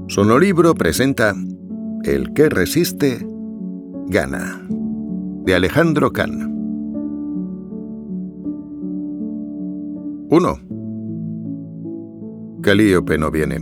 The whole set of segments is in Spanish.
Sonolibro presenta El que resiste, gana, de Alejandro Can. 1. Calíope no viene.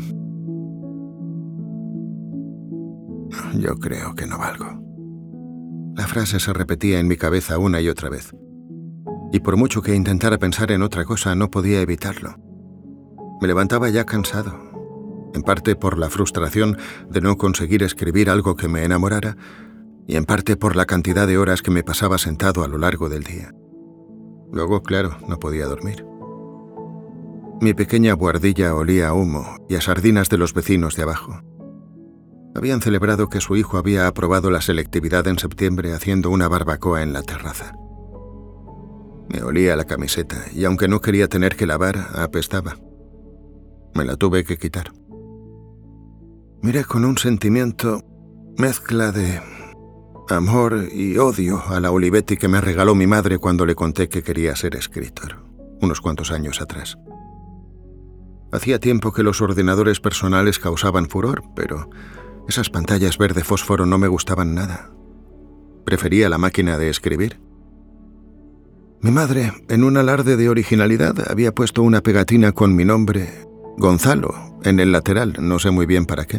Yo creo que no valgo. La frase se repetía en mi cabeza una y otra vez. Y por mucho que intentara pensar en otra cosa, no podía evitarlo. Me levantaba ya cansado, en parte por la frustración de no conseguir escribir algo que me enamorara, y en parte por la cantidad de horas que me pasaba sentado a lo largo del día. Luego, claro, no podía dormir. Mi pequeña buhardilla olía a humo y a sardinas de los vecinos de abajo. Habían celebrado que su hijo había aprobado la selectividad en septiembre haciendo una barbacoa en la terraza. Me olía la camiseta y aunque no quería tener que lavar, apestaba. Me la tuve que quitar. Miré con un sentimiento mezcla de amor y odio a la Olivetti que me regaló mi madre cuando le conté que quería ser escritor, unos cuantos años atrás. Hacía tiempo que los ordenadores personales causaban furor, pero esas pantallas verde fósforo no me gustaban nada. Prefería la máquina de escribir. Mi madre, en un alarde de originalidad, había puesto una pegatina con mi nombre, Gonzalo, en el lateral, no sé muy bien para qué.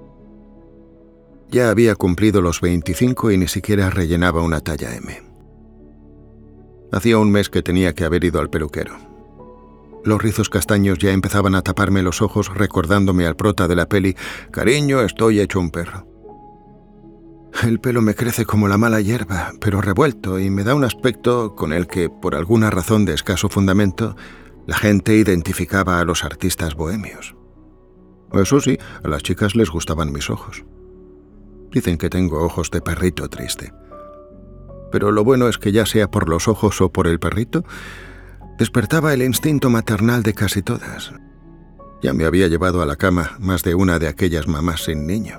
Ya había cumplido los 25 y ni siquiera rellenaba una talla M. Hacía un mes que tenía que haber ido al peluquero. Los rizos castaños ya empezaban a taparme los ojos recordándome al prota de la peli «Cariño, estoy hecho un perro». El pelo me crece como la mala hierba, pero revuelto, y me da un aspecto con el que, por alguna razón de escaso fundamento, la gente identificaba a los artistas bohemios. Eso sí, a las chicas les gustaban mis ojos. Dicen que tengo ojos de perrito triste. Pero lo bueno es que ya sea por los ojos o por el perrito, despertaba el instinto maternal de casi todas. Ya me había llevado a la cama más de una de aquellas mamás sin niño.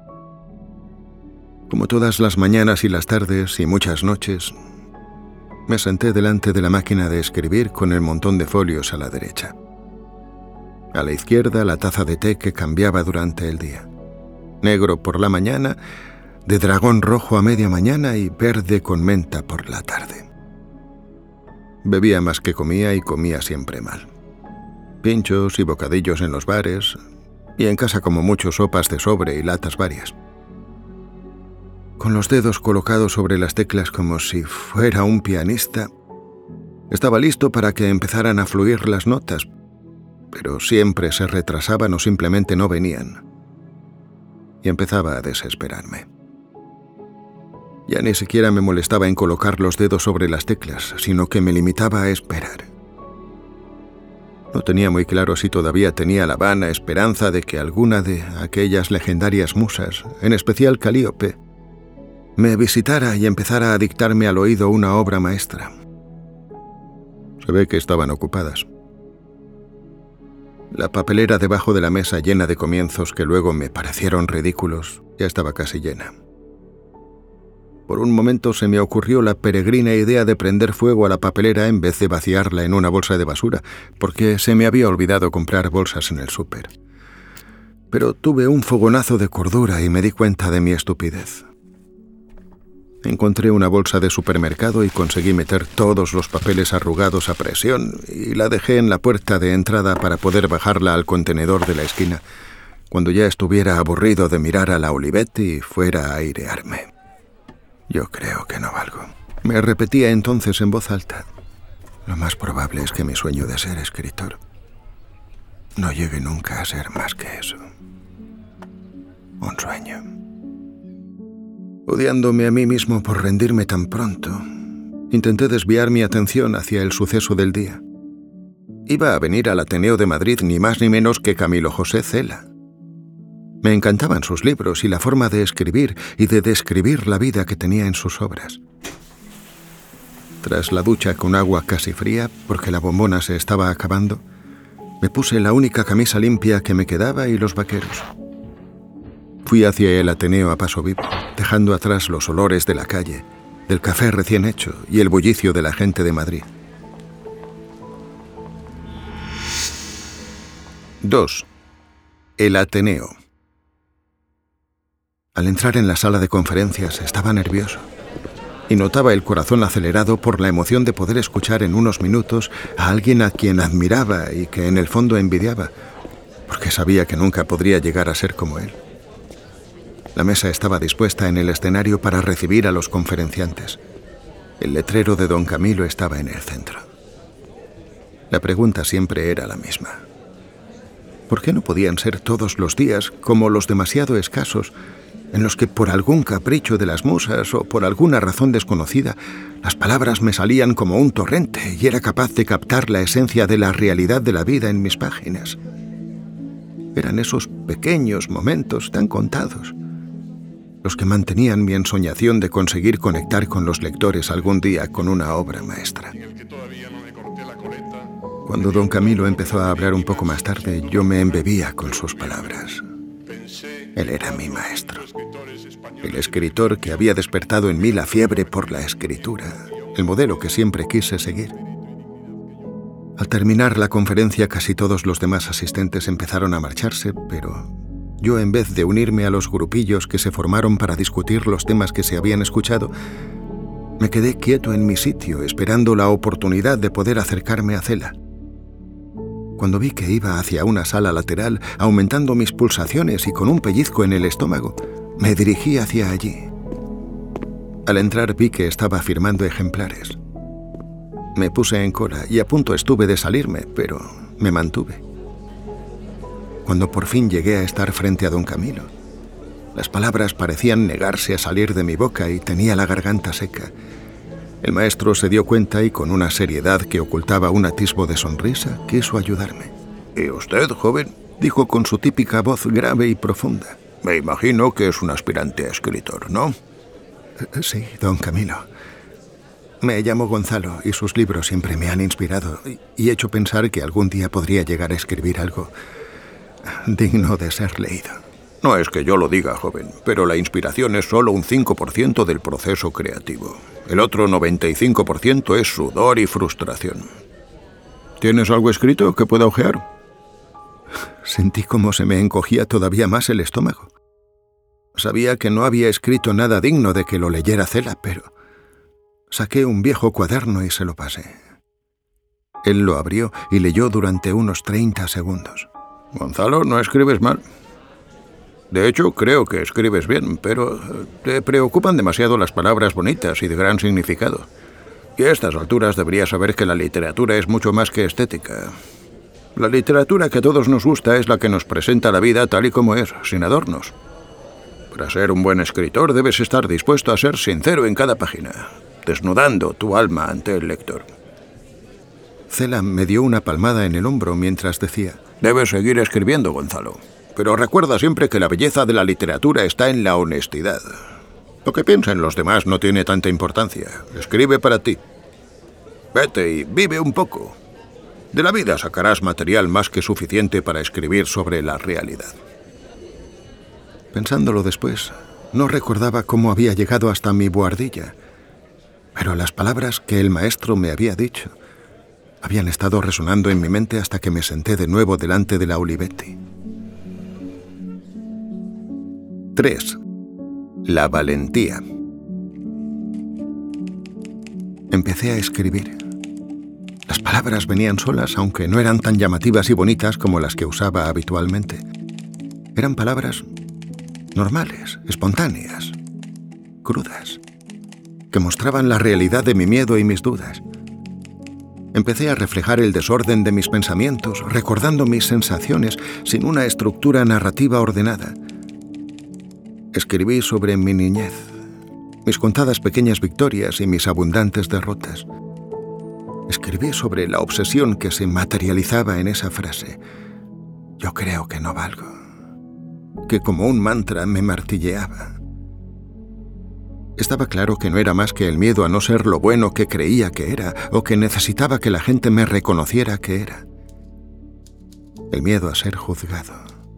Como todas las mañanas y las tardes y muchas noches, me senté delante de la máquina de escribir con el montón de folios a la derecha. A la izquierda, la taza de té que cambiaba durante el día. Negro por la mañana, de dragón rojo a media mañana y verde con menta por la tarde. Bebía más que comía y comía siempre mal. Pinchos y bocadillos en los bares, y en casa como mucho sopas de sobre y latas varias. Con los dedos colocados sobre las teclas como si fuera un pianista, estaba listo para que empezaran a fluir las notas, pero siempre se retrasaban o simplemente no venían. Y empezaba a desesperarme. Ya ni siquiera me molestaba en colocar los dedos sobre las teclas, sino que me limitaba a esperar. No tenía muy claro si todavía tenía la vana esperanza de que alguna de aquellas legendarias musas, en especial Calíope, me visitara y empezara a dictarme al oído una obra maestra. Se ve que estaban ocupadas. La papelera debajo de la mesa llena de comienzos que luego me parecieron ridículos ya estaba casi llena. Por un momento se me ocurrió la peregrina idea de prender fuego a la papelera en vez de vaciarla en una bolsa de basura, porque se me había olvidado comprar bolsas en el súper. Pero tuve un fogonazo de cordura y me di cuenta de mi estupidez. Encontré una bolsa de supermercado y conseguí meter todos los papeles arrugados a presión y la dejé en la puerta de entrada para poder bajarla al contenedor de la esquina cuando ya estuviera aburrido de mirar a la Olivetti y fuera a airearme. Yo creo que no valgo. Me repetía entonces en voz alta. Lo más probable es que mi sueño de ser escritor no llegue nunca a ser más que eso. Un sueño. Odiándome a mí mismo por rendirme tan pronto, intenté desviar mi atención hacia el suceso del día. Iba a venir al Ateneo de Madrid ni más ni menos que Camilo José Cela. Me encantaban sus libros y la forma de escribir y de describir la vida que tenía en sus obras. Tras la ducha con agua casi fría, porque la bombona se estaba acabando, me puse la única camisa limpia que me quedaba y los vaqueros. Fui hacia el Ateneo a paso vivo, dejando atrás los olores de la calle, del café recién hecho y el bullicio de la gente de Madrid. 2. El Ateneo. Al entrar en la sala de conferencias estaba nervioso y notaba el corazón acelerado por la emoción de poder escuchar en unos minutos a alguien a quien admiraba y que en el fondo envidiaba, porque sabía que nunca podría llegar a ser como él. La mesa estaba dispuesta en el escenario para recibir a los conferenciantes. El letrero de don Camilo estaba en el centro. La pregunta siempre era la misma. ¿Por qué no podían ser todos los días como los demasiado escasos en los que por algún capricho de las musas o por alguna razón desconocida las palabras me salían como un torrente y era capaz de captar la esencia de la realidad de la vida en mis páginas? Eran esos pequeños momentos tan contados los que mantenían mi ensoñación de conseguir conectar con los lectores algún día con una obra maestra. Cuando don Camilo empezó a hablar un poco más tarde, yo me embebía con sus palabras. Él era mi maestro, el escritor que había despertado en mí la fiebre por la escritura, el modelo que siempre quise seguir. Al terminar la conferencia, casi todos los demás asistentes empezaron a marcharse, pero yo, en vez de unirme a los grupillos que se formaron para discutir los temas que se habían escuchado, me quedé quieto en mi sitio, esperando la oportunidad de poder acercarme a Cela. Cuando vi que iba hacia una sala lateral, aumentando mis pulsaciones y con un pellizco en el estómago, me dirigí hacia allí. Al entrar vi que estaba firmando ejemplares. Me puse en cola y a punto estuve de salirme, pero me mantuve. Cuando por fin llegué a estar frente a don Camilo, las palabras parecían negarse a salir de mi boca y tenía la garganta seca. El maestro se dio cuenta y con una seriedad que ocultaba un atisbo de sonrisa, quiso ayudarme. «¿Y usted, joven?», dijo con su típica voz grave y profunda. «Me imagino que es un aspirante a escritor, ¿no?». «Sí, don Camilo. Me llamo Gonzalo y sus libros siempre me han inspirado y hecho pensar que algún día podría llegar a escribir algo digno de ser leído». «No es que yo lo diga, joven, pero la inspiración es solo un 5% del proceso creativo. El otro 95% es sudor y frustración. ¿Tienes algo escrito que pueda hojear?». Sentí como se me encogía todavía más el estómago. Sabía que no había escrito nada digno de que lo leyera Cela, pero saqué un viejo cuaderno y se lo pasé. Él lo abrió y leyó durante unos 30 segundos. «Gonzalo, no escribes mal. De hecho, creo que escribes bien, pero te preocupan demasiado las palabras bonitas y de gran significado. Y a estas alturas deberías saber que la literatura es mucho más que estética. La literatura que a todos nos gusta es la que nos presenta la vida tal y como es, sin adornos. Para ser un buen escritor debes estar dispuesto a ser sincero en cada página, desnudando tu alma ante el lector». Cela me dio una palmada en el hombro mientras decía: «Debes seguir escribiendo, Gonzalo. Pero recuerda siempre que la belleza de la literatura está en la honestidad. Lo que piensen los demás no tiene tanta importancia. Escribe para ti. Vete y vive un poco. De la vida sacarás material más que suficiente para escribir sobre la realidad». Pensándolo después, no recordaba cómo había llegado hasta mi buhardilla, pero las palabras que el maestro me había dicho habían estado resonando en mi mente hasta que me senté de nuevo delante de la Olivetti. 3. La valentía. Empecé a escribir. Las palabras venían solas, aunque no eran tan llamativas y bonitas como las que usaba habitualmente. Eran palabras normales, espontáneas, crudas, que mostraban la realidad de mi miedo y mis dudas. Empecé a reflejar el desorden de mis pensamientos, recordando mis sensaciones sin una estructura narrativa ordenada. Escribí sobre mi niñez, mis contadas pequeñas victorias y mis abundantes derrotas. Escribí sobre la obsesión que se materializaba en esa frase: «Yo creo que no valgo», que como un mantra me martilleaba. Estaba claro que no era más que el miedo a no ser lo bueno que creía que era o que necesitaba que la gente me reconociera que era. El miedo a ser juzgado.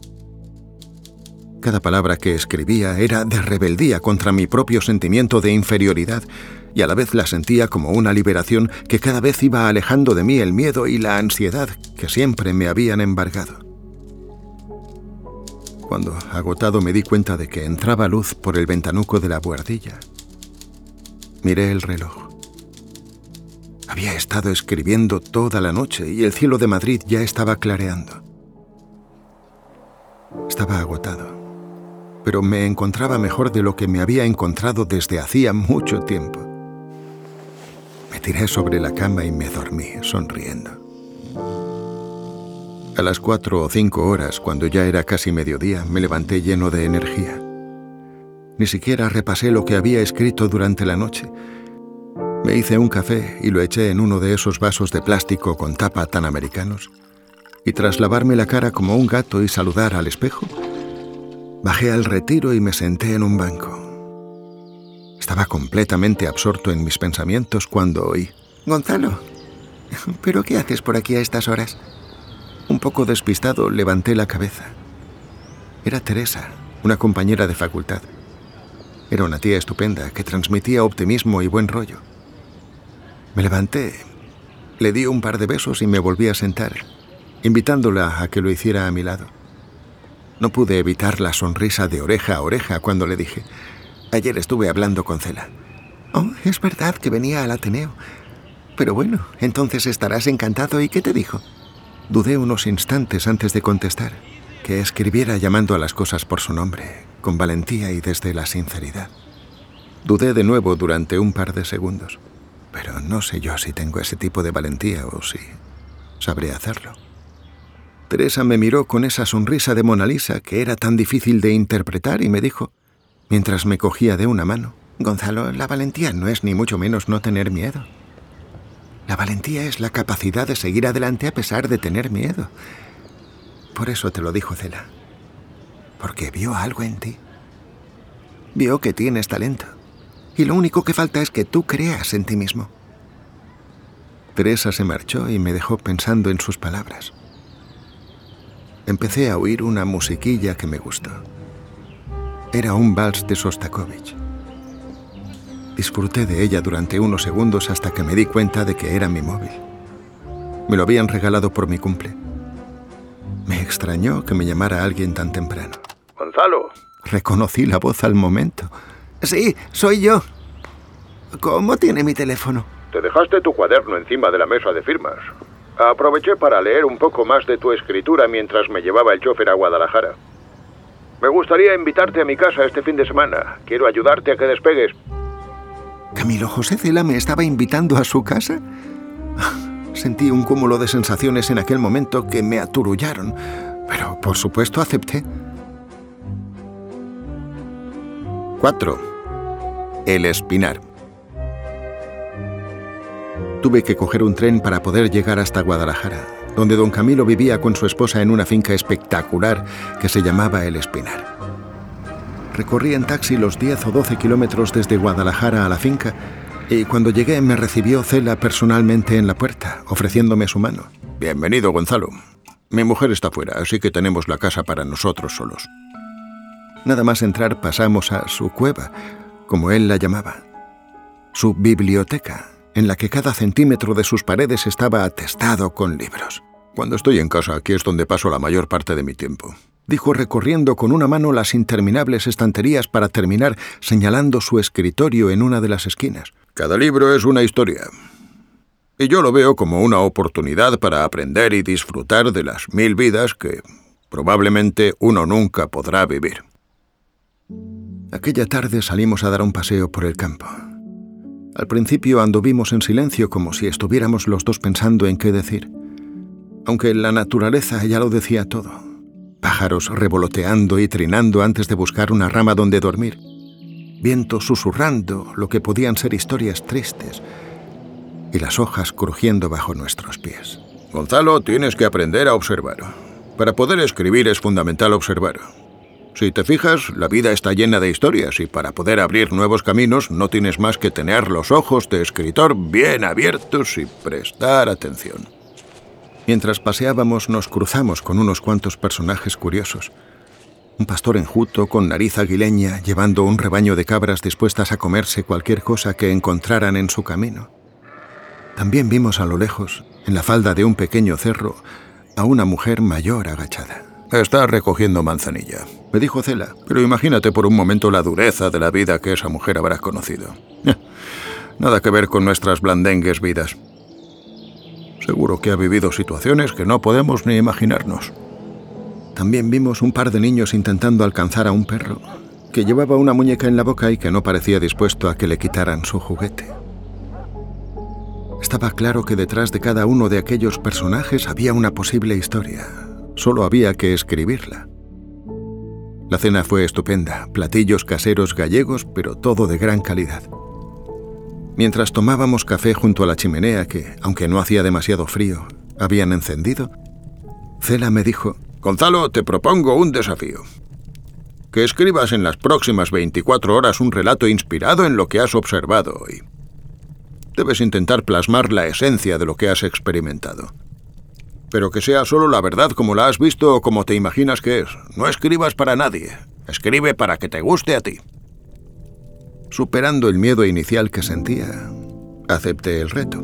Cada palabra que escribía era de rebeldía contra mi propio sentimiento de inferioridad y a la vez la sentía como una liberación que cada vez iba alejando de mí el miedo y la ansiedad que siempre me habían embargado. cuando, agotado, me di cuenta de que entraba luz por el ventanuco de la buhardilla. Miré el reloj. Había estado escribiendo toda la noche y el cielo de Madrid ya estaba clareando. Estaba agotado, pero me encontraba mejor de lo que me había encontrado desde hacía mucho tiempo. Me tiré sobre la cama y me dormí, sonriendo. A las 4 o 5 horas, cuando ya era casi mediodía, me levanté lleno de energía. Ni siquiera repasé lo que había escrito durante la noche. Me hice un café y lo eché en uno de esos vasos de plástico con tapa tan americanos. Y tras lavarme la cara como un gato y saludar al espejo, bajé al retiro y me senté en un banco. Estaba completamente absorto en mis pensamientos cuando oí: «Gonzalo, ¿pero qué haces por aquí a estas horas?» Un poco despistado, levanté la cabeza. Era Teresa, una compañera de facultad. Era una tía estupenda que transmitía optimismo y buen rollo. Me levanté, le di un par de besos y me volví a sentar, invitándola a que lo hiciera a mi lado. No pude evitar la sonrisa de oreja a oreja cuando le dije: «Ayer estuve hablando con Cela». «Oh, es verdad que venía al Ateneo. Pero bueno, entonces estarás encantado. ¿Y qué te dijo?» Dudé unos instantes antes de contestar, que escribiera llamando a las cosas por su nombre, con valentía y desde la sinceridad. Dudé de nuevo durante un par de segundos, pero no sé yo si tengo ese tipo de valentía o si sabré hacerlo. Teresa me miró con esa sonrisa de Mona Lisa que era tan difícil de interpretar y me dijo, mientras me cogía de una mano: «Gonzalo, la valentía no es ni mucho menos no tener miedo. La valentía es la capacidad de seguir adelante a pesar de tener miedo. Por eso te lo dijo Cela. Porque vio algo en ti. Vio que tienes talento. Y lo único que falta es que tú creas en ti mismo». Teresa se marchó y me dejó pensando en sus palabras. Empecé a oír una musiquilla que me gustó. Era un vals de Sostakovich. Disfruté de ella durante unos segundos hasta que me di cuenta de que era mi móvil. Me lo habían regalado por mi cumple. Me extrañó que me llamara alguien tan temprano. «Gonzalo». Reconocí la voz al momento. «Sí, soy yo. ¿Cómo tiene mi teléfono?» «Te dejaste tu cuaderno encima de la mesa de firmas. Aproveché para leer un poco más de tu escritura mientras me llevaba el chofer a Guadalajara. Me gustaría invitarte a mi casa este fin de semana. Quiero ayudarte a que despegues». ¿Camilo José Cela me estaba invitando a su casa? Sentí un cúmulo de sensaciones en aquel momento que me aturullaron, pero por supuesto acepté. 4. El Espinar. Tuve que coger un tren para poder llegar hasta Guadalajara, donde don Camilo vivía con su esposa en una finca espectacular que se llamaba El Espinar. Recorrí en taxi los 10 o 12 kilómetros desde Guadalajara a la finca y cuando llegué me recibió Cela personalmente en la puerta, ofreciéndome su mano. «Bienvenido, Gonzalo. Mi mujer está fuera, así que tenemos la casa para nosotros solos». Nada más entrar pasamos a su cueva, como él la llamaba. Su biblioteca, en la que cada centímetro de sus paredes estaba atestado con libros. «Cuando estoy en casa, aquí es donde paso la mayor parte de mi tiempo», dijo recorriendo con una mano las interminables estanterías para terminar señalando su escritorio en una de las esquinas. «Cada libro es una historia. Y yo lo veo como una oportunidad para aprender y disfrutar de las 1000 vidas que probablemente uno nunca podrá vivir». Aquella tarde salimos a dar un paseo por el campo. Al principio anduvimos en silencio como si estuviéramos los dos pensando en qué decir. Aunque la naturaleza ya lo decía todo. Pájaros revoloteando y trinando antes de buscar una rama donde dormir. Viento susurrando lo que podían ser historias tristes. Y las hojas crujiendo bajo nuestros pies. «Gonzalo, tienes que aprender a observar. Para poder escribir es fundamental observar. Si te fijas, la vida está llena de historias y para poder abrir nuevos caminos no tienes más que tener los ojos de escritor bien abiertos y prestar atención». Mientras paseábamos nos cruzamos con unos cuantos personajes curiosos. Un pastor enjuto con nariz aguileña llevando un rebaño de cabras dispuestas a comerse cualquier cosa que encontraran en su camino. También vimos a lo lejos, en la falda de un pequeño cerro, a una mujer mayor agachada. Está recogiendo manzanilla, me dijo Cela, pero imagínate por un momento la dureza de la vida que esa mujer habrá conocido. Nada que ver con nuestras blandengues vidas. Seguro que ha vivido situaciones que no podemos ni imaginarnos. También vimos un par de niños intentando alcanzar a un perro que llevaba una muñeca en la boca y que no parecía dispuesto a que le quitaran su juguete. Estaba claro que detrás de cada uno de aquellos personajes había una posible historia. Solo había que escribirla. La cena fue estupenda, platillos caseros gallegos, pero todo de gran calidad. Mientras tomábamos café junto a la chimenea que, aunque no hacía demasiado frío, habían encendido, Cela me dijo: Gonzalo, te propongo un desafío. Que escribas en las próximas 24 horas un relato inspirado en lo que has observado hoy. Debes intentar plasmar la esencia de lo que has experimentado. Pero que sea solo la verdad como la has visto o como te imaginas que es. No escribas para nadie. Escribe para que te guste a ti. Superando el miedo inicial que sentía, acepté el reto.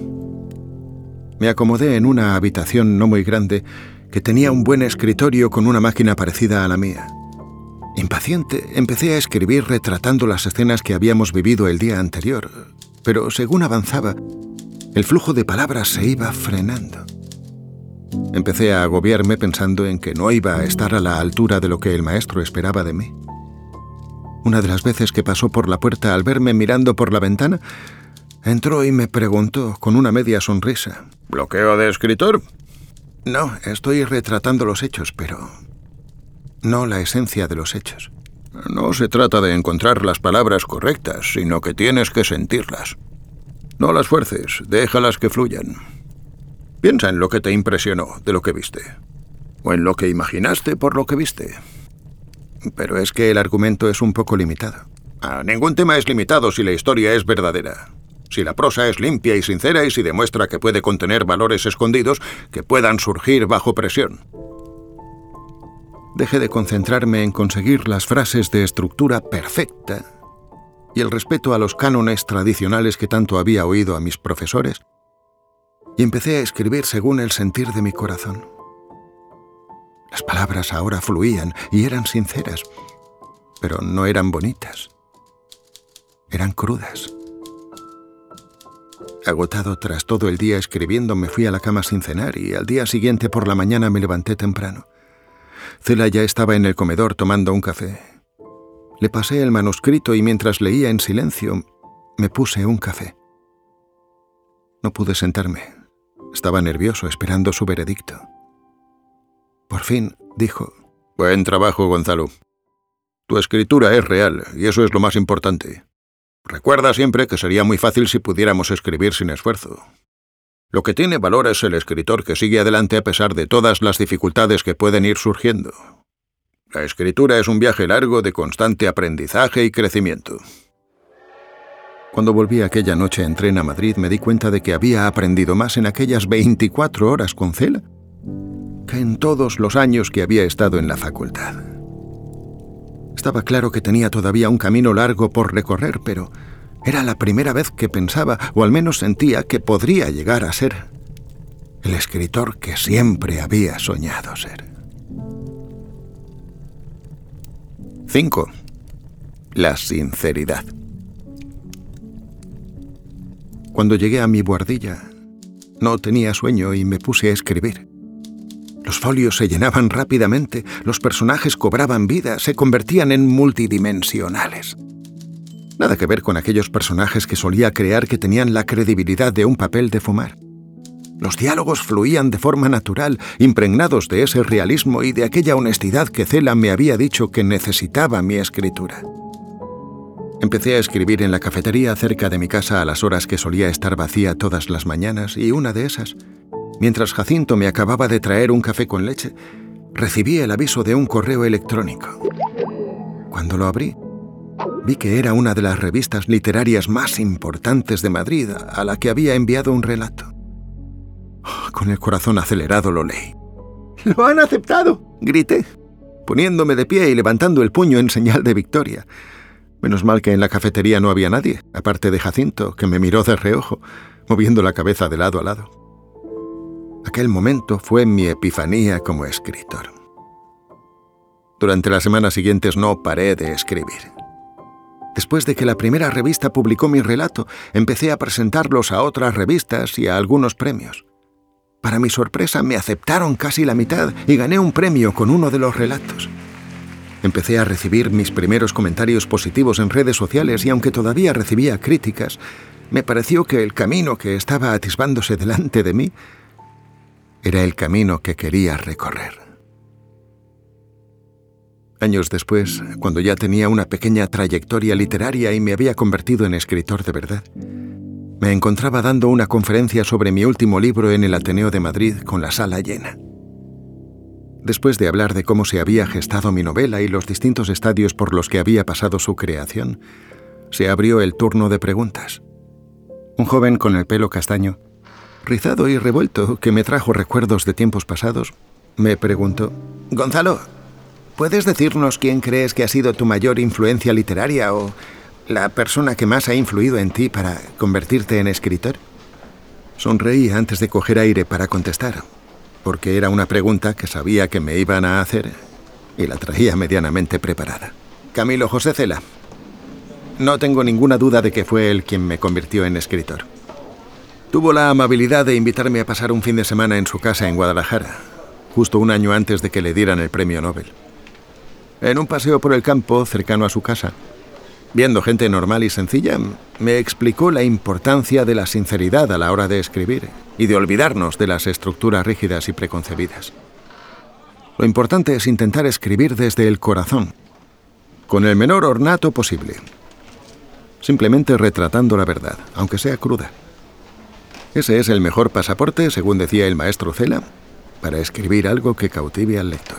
Me acomodé en una habitación no muy grande que tenía un buen escritorio con una máquina parecida a la mía. Impaciente, empecé a escribir retratando las escenas que habíamos vivido el día anterior, pero según avanzaba, el flujo de palabras se iba frenando. Empecé a agobiarme pensando en que no iba a estar a la altura de lo que el maestro esperaba de mí. Una de las veces que pasó por la puerta al verme mirando por la ventana, entró y me preguntó con una media sonrisa: ¿Bloqueo de escritor? No, estoy retratando los hechos, pero no la esencia de los hechos. No se trata de encontrar las palabras correctas, sino que tienes que sentirlas. No las fuerces, déjalas que fluyan. Piensa en lo que te impresionó de lo que viste, o en lo que imaginaste por lo que viste. Pero es que el argumento es un poco limitado. Ningún tema es limitado si la historia es verdadera. Si la prosa es limpia y sincera y si demuestra que puede contener valores escondidos que puedan surgir bajo presión. Dejé de concentrarme en conseguir las frases de estructura perfecta y el respeto a los cánones tradicionales que tanto había oído a mis profesores y empecé a escribir según el sentir de mi corazón. Las palabras ahora fluían y eran sinceras, pero no eran bonitas. Eran crudas. Agotado tras todo el día escribiendo, me fui a la cama sin cenar y al día siguiente por la mañana me levanté temprano. Cela ya estaba en el comedor tomando un café. Le pasé el manuscrito y mientras leía en silencio, me puse un café. No pude sentarme. Estaba nervioso esperando su veredicto. Por fin, dijo: Buen trabajo, Gonzalo. Tu escritura es real, y eso es lo más importante. Recuerda siempre que sería muy fácil si pudiéramos escribir sin esfuerzo. Lo que tiene valor es el escritor que sigue adelante a pesar de todas las dificultades que pueden ir surgiendo. La escritura es un viaje largo de constante aprendizaje y crecimiento. Cuando volví aquella noche en tren a Madrid, me di cuenta de que había aprendido más en aquellas 24 horas con Cela que en todos los años que había estado en la facultad. Estaba claro que tenía todavía un camino largo por recorrer, pero era la primera vez que pensaba, o al menos sentía, que podría llegar a ser el escritor que siempre había soñado ser. 5. La sinceridad. Cuando llegué a mi buhardilla, no tenía sueño y me puse a escribir. Los folios se llenaban rápidamente, los personajes cobraban vida, se convertían en multidimensionales. Nada que ver con aquellos personajes que solía crear que tenían la credibilidad de un papel de fumar. Los diálogos fluían de forma natural, impregnados de ese realismo y de aquella honestidad que Cela me había dicho que necesitaba mi escritura. Empecé a escribir en la cafetería cerca de mi casa a las horas que solía estar vacía todas las mañanas y una de esas, mientras Jacinto me acababa de traer un café con leche, recibí el aviso de un correo electrónico. Cuando lo abrí, vi que era una de las revistas literarias más importantes de Madrid, a la que había enviado un relato. Con el corazón acelerado lo leí. ¡Lo han aceptado!, grité, poniéndome de pie y levantando el puño en señal de victoria. Menos mal que en la cafetería no había nadie, aparte de Jacinto, que me miró de reojo, moviendo la cabeza de lado a lado. Aquel momento fue mi epifanía como escritor. Durante las semanas siguientes no paré de escribir. Después de que la primera revista publicó mi relato, empecé a presentarlos a otras revistas y a algunos premios. Para mi sorpresa, me aceptaron casi la mitad y gané un premio con uno de los relatos. Empecé a recibir mis primeros comentarios positivos en redes sociales y aunque todavía recibía críticas, me pareció que el camino que estaba atisbándose delante de mí era el camino que quería recorrer. Años después, cuando ya tenía una pequeña trayectoria literaria y me había convertido en escritor de verdad, me encontraba dando una conferencia sobre mi último libro en el Ateneo de Madrid con la sala llena. Después de hablar de cómo se había gestado mi novela y los distintos estadios por los que había pasado su creación, se abrió el turno de preguntas. Un joven con el pelo castaño, rizado y revuelto, que me trajo recuerdos de tiempos pasados, me preguntó: «Gonzalo, ¿puedes decirnos quién crees que ha sido tu mayor influencia literaria o la persona que más ha influido en ti para convertirte en escritor?» Sonreí antes de coger aire para contestar, porque era una pregunta que sabía que me iban a hacer y la traía medianamente preparada. «Camilo José Cela. No tengo ninguna duda de que fue él quien me convirtió en escritor. Tuvo la amabilidad de invitarme a pasar un fin de semana en su casa en Guadalajara, justo un año antes de que le dieran el premio Nobel. En un paseo por el campo cercano a su casa, viendo gente normal y sencilla, me explicó la importancia de la sinceridad a la hora de escribir y de olvidarnos de las estructuras rígidas y preconcebidas. Lo importante es intentar escribir desde el corazón, con el menor ornato posible, simplemente retratando la verdad, aunque sea cruda. Ese es el mejor pasaporte, según decía el maestro Cela, para escribir algo que cautive al lector».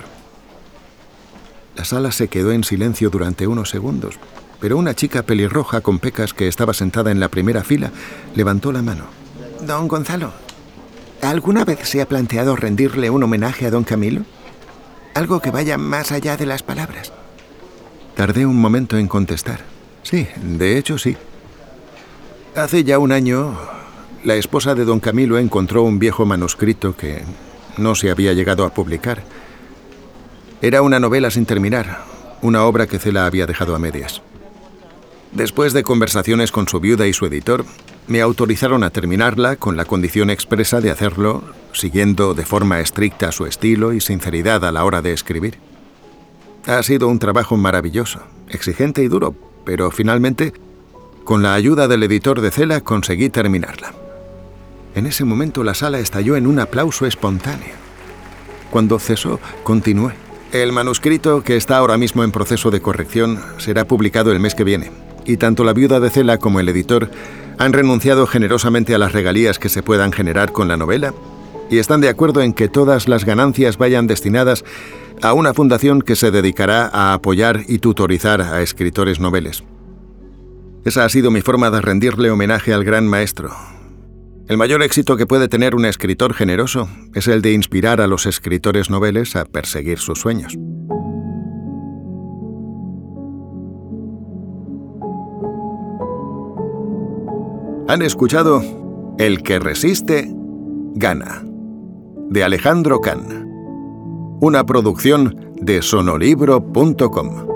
La sala se quedó en silencio durante unos segundos, pero una chica pelirroja con pecas que estaba sentada en la primera fila levantó la mano. «Don Gonzalo, ¿alguna vez se ha planteado rendirle un homenaje a don Camilo? Algo que vaya más allá de las palabras». Tardé un momento en contestar. Sí, de hecho sí. Hace ya un año, la esposa de don Camilo encontró un viejo manuscrito que no se había llegado a publicar. Era una novela sin terminar, una obra que Cela había dejado a medias. Después de conversaciones con su viuda y su editor, me autorizaron a terminarla con la condición expresa de hacerlo siguiendo de forma estricta su estilo y sinceridad a la hora de escribir. Ha sido un trabajo maravilloso, exigente y duro, pero finalmente, con la ayuda del editor de Cela, conseguí terminarla. En ese momento la sala estalló en un aplauso espontáneo. Cuando cesó, continué. El manuscrito, que está ahora mismo en proceso de corrección, será publicado el mes que viene, y tanto la viuda de Cela como el editor han renunciado generosamente a las regalías que se puedan generar con la novela y están de acuerdo en que todas las ganancias vayan destinadas a una fundación que se dedicará a apoyar y tutorizar a escritores noveles. Esa ha sido mi forma de rendirle homenaje al gran maestro. El mayor éxito que puede tener un escritor generoso es el de inspirar a los escritores noveles a perseguir sus sueños. Han escuchado El que resiste, gana, de Alejandro Can. Una producción de sonolibro.com.